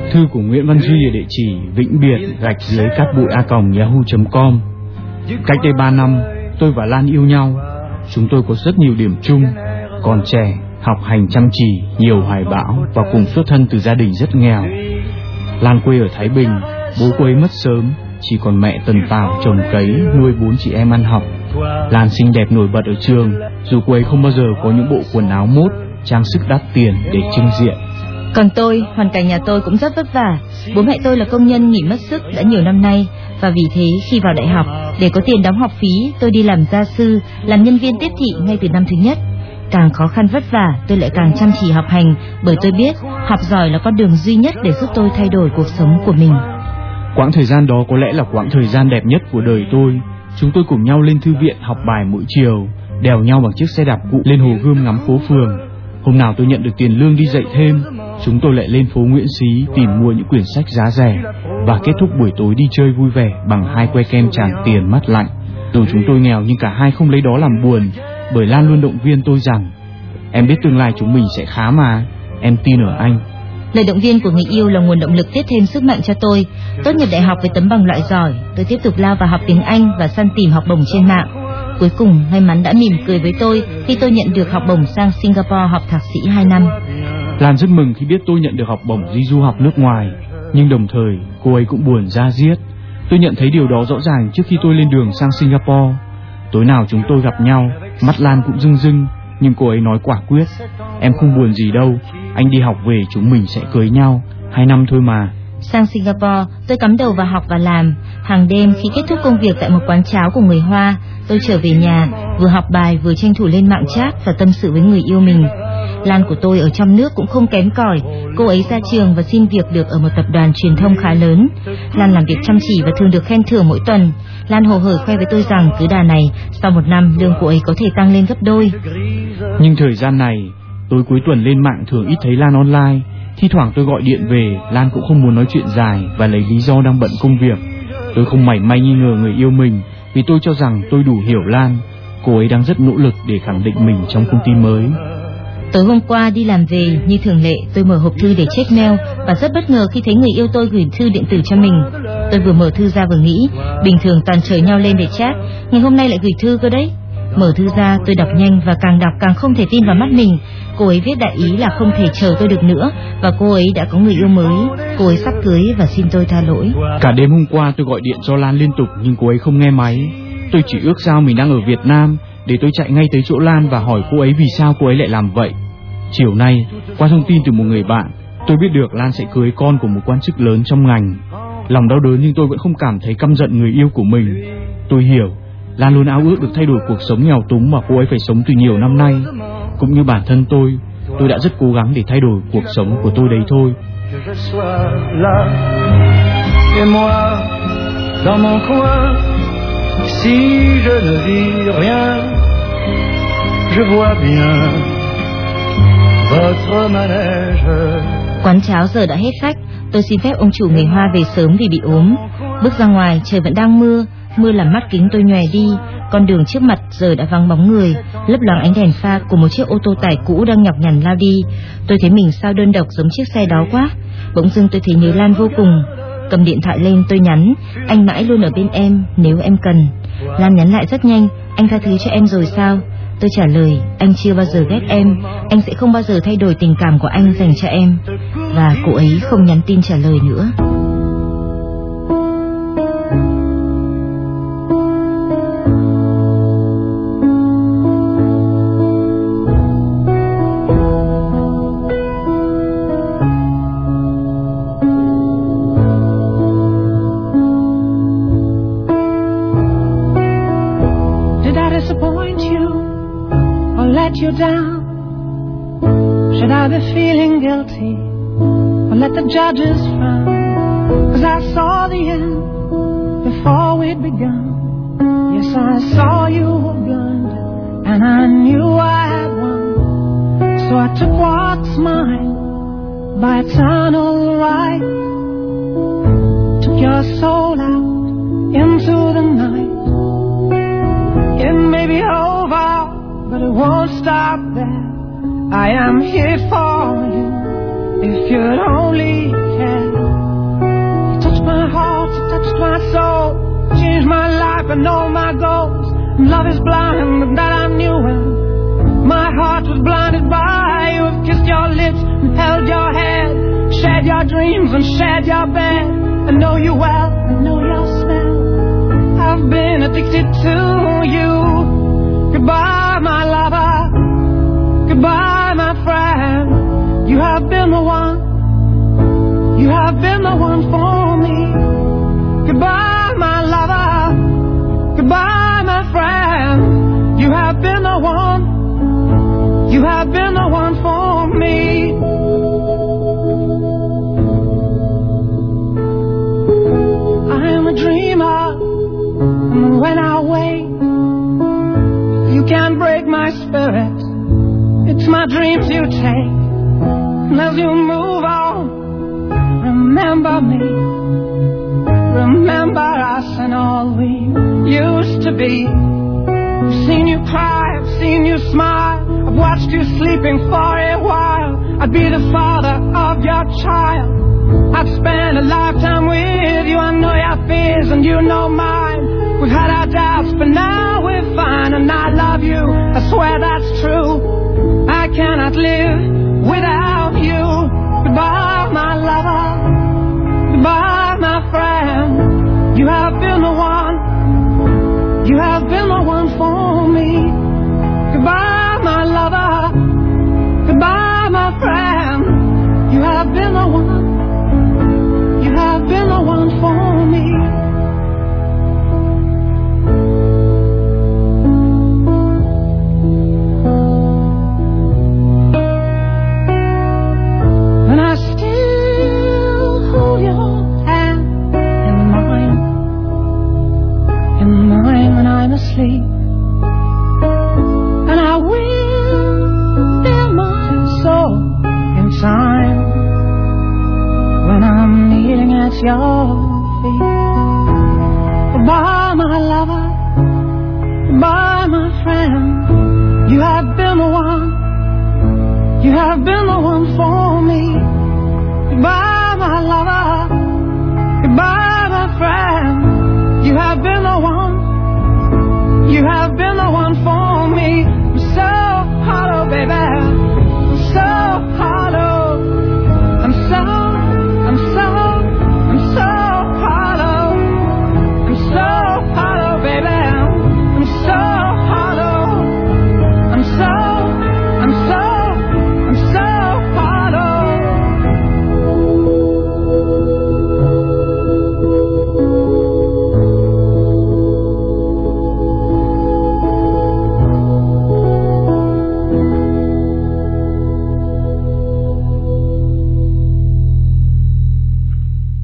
Thư của Nguyễn Văn Duy ở địa chỉ vĩnh biệt _catbụi@yahoo.com. Cách đây 3 năm, tôi và Lan yêu nhau. Chúng tôi có rất nhiều điểm chung. Còn trẻ, học hành chăm chỉ, nhiều hoài bão và cùng xuất thân từ gia đình rất nghèo. Lan quê ở Thái Bình, bố cô ấy mất sớm, chỉ còn mẹ tần tảo trồng cấy nuôi 4 chị em ăn học. Lan xinh đẹp nổi bật ở trường, dù cô ấy không bao giờ có những bộ quần áo mốt, trang sức đắt tiền để trưng diện. Còn tôi, hoàn cảnh nhà tôi cũng rất vất vả. Bố mẹ tôi là công nhân nghỉ mất sức đã nhiều năm nay, và vì thế khi vào đại học, để có tiền đóng học phí, tôi đi làm gia sư, làm nhân viên tiếp thị ngay từ năm thứ nhất. Càng khó khăn vất vả, tôi lại càng chăm chỉ học hành, bởi tôi biết học giỏi là con đường duy nhất để giúp tôi thay đổi cuộc sống của mình. Quãng thời gian đó có lẽ là quãng thời gian đẹp nhất của đời tôi. Chúng tôi cùng nhau lên thư viện học bài mỗi chiều, đèo nhau bằng chiếc xe đạp cụ lên Hồ Gươm ngắm phố phường. Hôm nào tôi nhận được tiền lương đi dạy thêm, chúng tôi lại lên phố Nguyễn Xí tìm mua những quyển sách giá rẻ và kết thúc buổi tối đi chơi vui vẻ bằng 2 que kem Tràng Tiền mát lạnh. Dù chúng tôi nghèo nhưng cả hai không lấy đó làm buồn, bởi Lan luôn động viên tôi rằng em biết tương lai chúng mình sẽ khá mà, em tin ở anh. Lời động viên của người yêu là nguồn động lực tiếp thêm sức mạnh cho tôi. Tốt nghiệp đại học với tấm bằng loại giỏi, tôi tiếp tục lao vào học tiếng Anh và săn tìm học bổng trên mạng. Cuối cùng may mắn đã mỉm cười với tôi khi tôi nhận được học bổng sang Singapore học thạc sĩ 2 năm. Lan rất mừng khi biết tôi nhận được học bổng đi du học nước ngoài, nhưng đồng thời cô ấy cũng buồn da diết. Tôi nhận thấy điều đó rõ ràng trước khi tôi lên đường sang Singapore. Tối nào chúng tôi gặp nhau, mắt Lan cũng rưng rưng, nhưng cô ấy nói quả quyết: em không buồn gì đâu, anh đi học về chúng mình sẽ cưới nhau, 2 năm thôi mà. Sang Singapore, tôi cắm đầu vào học và làm. Hàng đêm khi kết thúc công việc tại một quán cháo của người Hoa, tôi trở về nhà, vừa học bài vừa tranh thủ lên mạng chat và tâm sự với người yêu mình. Lan của tôi ở trong nước cũng không kém cỏi. Cô ấy ra trường và xin việc được ở một tập đoàn truyền thông khá lớn. Lan làm việc chăm chỉ và thường được khen thưởng mỗi tuần. Lan hồ hởi khoe với tôi rằng cứ đà này, sau 1 năm lương cô ấy có thể tăng lên gấp đôi. Nhưng thời gian này, tôi cuối tuần lên mạng thường ít thấy Lan online. Thi thoảng tôi gọi điện về, Lan cũng không muốn nói chuyện dài và lấy lý do đang bận công việc. Tôi không mảy may nghi ngờ người yêu mình, vì tôi cho rằng tôi đủ hiểu Lan. Cô ấy đang rất nỗ lực để khẳng định mình trong công ty mới. Tối hôm qua đi làm về, như thường lệ, tôi mở hộp thư để check mail và rất bất ngờ khi thấy người yêu tôi gửi thư điện tử cho mình. Tôi vừa mở thư ra vừa nghĩ, bình thường toàn chở nhau lên để chat, ngày hôm nay lại gửi thư cơ đấy. Mở thư ra, tôi đọc nhanh và càng đọc càng không thể tin vào mắt mình. Cô ấy viết đại ý là không thể chờ tôi được nữa và cô ấy đã có người yêu mới. Cô ấy sắp cưới và xin tôi tha lỗi. Cả đêm hôm qua tôi gọi điện cho Lan liên tục nhưng cô ấy không nghe máy. Tôi chỉ ước sao mình đang ở Việt Nam để tôi chạy ngay tới chỗ Lan và hỏi cô ấy vì sao cô ấy lại làm vậy. Chiều nay, qua thông tin từ một người bạn, tôi biết được Lan sẽ cưới con của một quan chức lớn trong ngành. Lòng đau đớn nhưng tôi vẫn không cảm thấy căm giận người yêu của mình. Tôi hiểu Lan luôn ao ước được thay đổi cuộc sống nghèo túng mà cô ấy phải sống từ nhiều năm nay. Cũng như bản thân tôi đã rất cố gắng để thay đổi cuộc sống của tôi đấy thôi. Quán cháo giờ đã hết khách. Tôi xin phép ông chủ người Hoa về sớm vì bị ốm. Bước ra ngoài trời vẫn đang mưa. Mưa làm mắt kính tôi nhòe đi. Con đường trước mặt giờ đã vắng bóng người, lấp loáng ánh đèn pha của một chiếc ô tô tải cũ đang nhọc nhằn lao đi. Tôi thấy mình sao đơn độc giống chiếc xe đó quá. Bỗng dưng tôi thấy nhớ Lan vô cùng. Cầm điện thoại lên tôi nhắn: anh mãi luôn ở bên em nếu em cần. Lan nhắn lại rất nhanh: anh tha thứ cho em rồi sao? Tôi trả lời: anh chưa bao giờ ghét em, anh sẽ không bao giờ thay đổi tình cảm của anh dành cho em. Và cô ấy không nhắn tin trả lời nữa. You down? Should I be feeling guilty or let the judges frown? 'Cause I saw the end before we'd begun. Yes, I saw you were blind and I knew I had won. So I took what's mine by eternal right. Took your soul out into the night. It may be over, but it won't stop there. I am here for you if you'd only care. washed my soul, changed my life and all my goals. Love is blind, but that I knew him. My heart was blinded by you. Have kissed your lips and held your head, shared your dreams and shared your bed. I know you well, I know your smell. I've been addicted to you. Goodbye, my lover. Goodbye, my friend. You have been the one. You have been the one for me. Goodbye, my lover. Goodbye, my friend. You have been the one. You have been the one for me. I am a dreamer, and when I wake, you can't break my spirit. It's my dreams you take, and as you move on, remember me. Remember us and all we used to be. I've seen you cry, I've seen you smile, I've watched you sleeping for a while. I'd be the father of your child. I'd spend a lifetime with you. I know your fears and you know mine. We've had our doubts, but now we're fine. And I love you, I swear that's true. I cannot live without you. Goodbye, my lover. Goodbye, my friend. You have been the one. You have been the one for me. Goodbye, my lover. Goodbye, my friend. You have been the one. You have been the one for me. And I still hold your hand in mine when I'm asleep. And I will bear my soul in time when I'm kneeling at your feet. Goodbye, my lover. Goodbye, my friend. You have been the one. You have been the one for me. Goodbye, my lover.